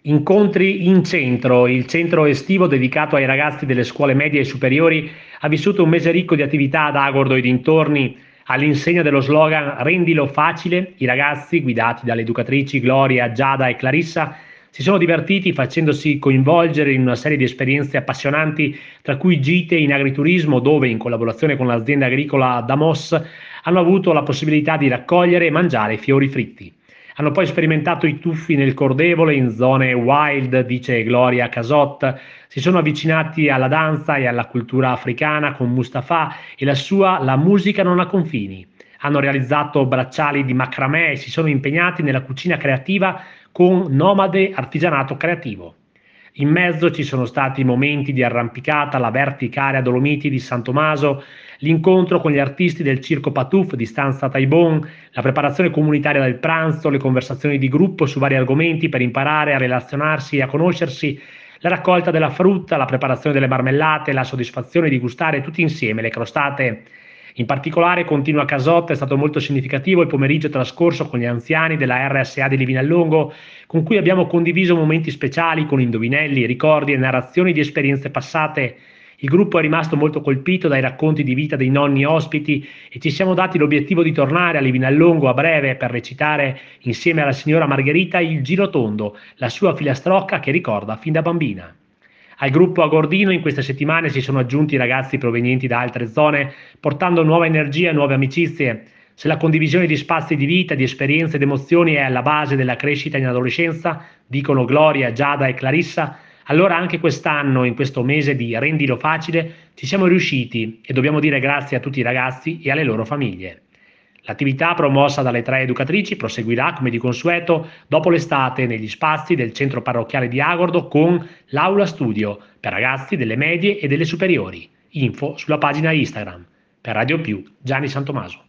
Incontri in centro, il centro estivo dedicato ai ragazzi delle scuole medie e superiori ha vissuto un mese ricco di attività ad Agordo e dintorni, all'insegna dello slogan Rendilo facile. I ragazzi, guidati dalle educatrici Gloria, Giada e Clarissa, si sono divertiti facendosi coinvolgere in una serie di esperienze appassionanti, tra cui gite in agriturismo, dove, in collaborazione con l'azienda agricola Damos, hanno avuto la possibilità di raccogliere e mangiare fiori fritti. Hanno poi sperimentato i tuffi nel Cordevole in zone wild, dice Gloria Casot, si sono avvicinati alla danza e alla cultura africana con Mustafa e la sua La musica non ha confini. Hanno realizzato bracciali di macramè e si sono impegnati nella cucina creativa con Nomade Artigianato Creativo. In mezzo ci sono stati momenti di arrampicata alla verticale a Dolomiti di San Tommaso, l'incontro con gli artisti del Circo Patouf di Stanza Taibon, la preparazione comunitaria del pranzo, le conversazioni di gruppo su vari argomenti per imparare a relazionarsi e a conoscersi, la raccolta della frutta, la preparazione delle marmellate, la soddisfazione di gustare tutti insieme le crostate. In particolare, continua Casot, è stato molto significativo il pomeriggio trascorso con gli anziani della RSA di Livinallongo, con cui abbiamo condiviso momenti speciali con indovinelli, ricordi e narrazioni di esperienze passate. Il gruppo è rimasto molto colpito dai racconti di vita dei nonni ospiti e ci siamo dati l'obiettivo di tornare a Livinallongo a breve per recitare insieme alla signora Margherita il Girotondo, la sua filastrocca che ricorda fin da bambina. Al gruppo Agordino in queste settimane si sono aggiunti ragazzi provenienti da altre zone, portando nuova energia e nuove amicizie. Se la condivisione di spazi di vita, di esperienze ed emozioni è alla base della crescita in adolescenza, dicono Gloria, Giada e Clarissa, allora anche quest'anno, in questo mese di Rendilo Facile, ci siamo riusciti e dobbiamo dire grazie a tutti i ragazzi e alle loro famiglie. L'attività promossa dalle tre educatrici proseguirà come di consueto dopo l'estate negli spazi del centro parrocchiale di Agordo con l'aula studio per ragazzi delle medie e delle superiori. Info sulla pagina Instagram. Per Radio Più, Gianni Santomaso.